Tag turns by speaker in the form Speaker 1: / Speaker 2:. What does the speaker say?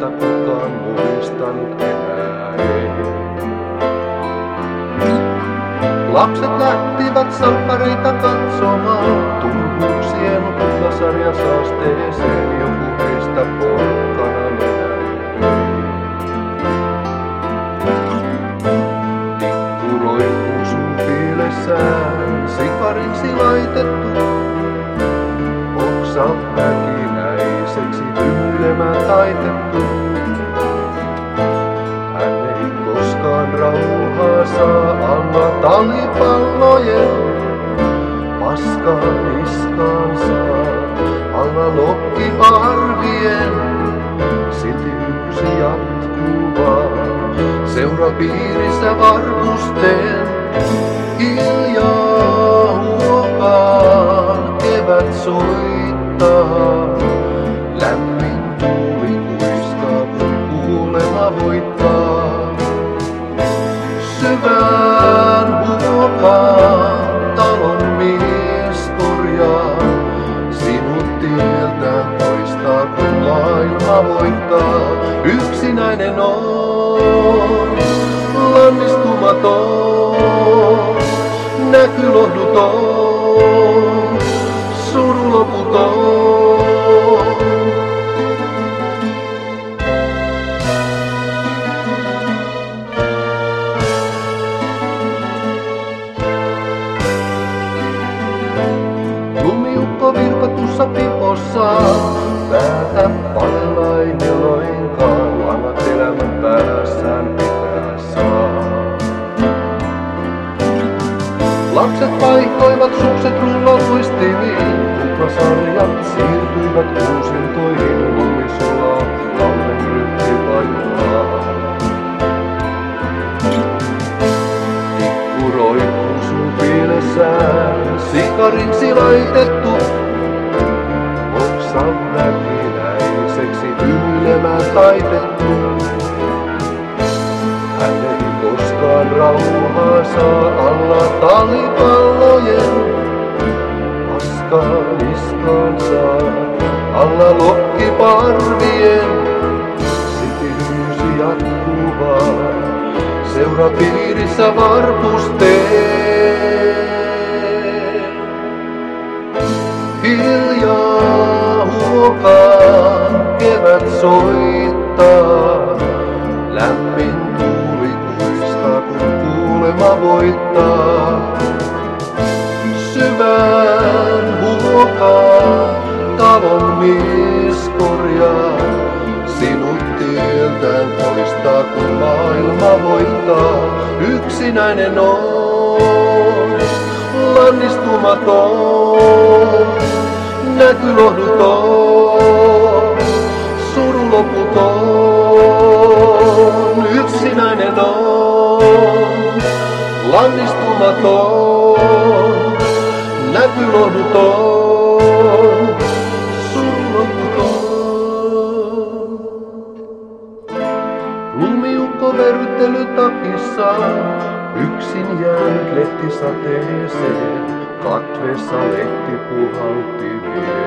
Speaker 1: kukaan muistanut enää ei. Lapset lähtivät salppareita katsomaan Turhuuksien kuplasarja saasteeseen. Joku heistä porkkana nenäin. Tikku roikkuu sun piilessään, sikariksi laitettu. Oksa väkinäiseksi hymyilemään taitettu. Hän ei koskaan rauhaa saa alla talipallojen. Paskaa niskaan saa alla lokkiparvien. Silti yksi jatkuu vaan seurapiirissä varpusten. Hiljaa huokaan kevät soittaa. Lämmin tuuli kuiskaa kun kuulema voittaa. Syvään huokaan talon mies korjaa. Sinut tieltään poistaa kun maailma voittaa. Yksinäinen on, lannistumaton, näkylohduton, suruloputon. Lumiukko virpatussa pipossa, päätä palelainen loinkaan, langat elämän päässään pitää saa. Lapset vaihtoivat sukset rulloluistimiin, kuplasarjat siirtyivät uusintoihin, lumi sulaa, talven ryhti vajuaa. Tikku roikkuu sun piilessään, sikariksi laitettu. Oksa väkinäiseksi hymyilemään taitettu. Hän ei koskaan rauhaa saa alla talipallojen. Paskaa niskaan saa alla lokkiparvien. Silti hyysi jatkuu vaan seurapiirissä varpusteen. Hiljaa huokaan kevät soittaa. Lämmin tuuli kuistaa kun kuulema voittaa. Syvään huokaan talon mies korjaa. Sinut tieltään poistaa kun maailma voittaa. Yksinäinen on, lannistumaton, näkylohduton, suruloputon. Yksinäinen on, lannistumaton, näkylohduton, suruloputon. Lumiukko verryttelytakissaan, yksin jäänyt lehtisateeseen, katveessa lehti puhalti vielä.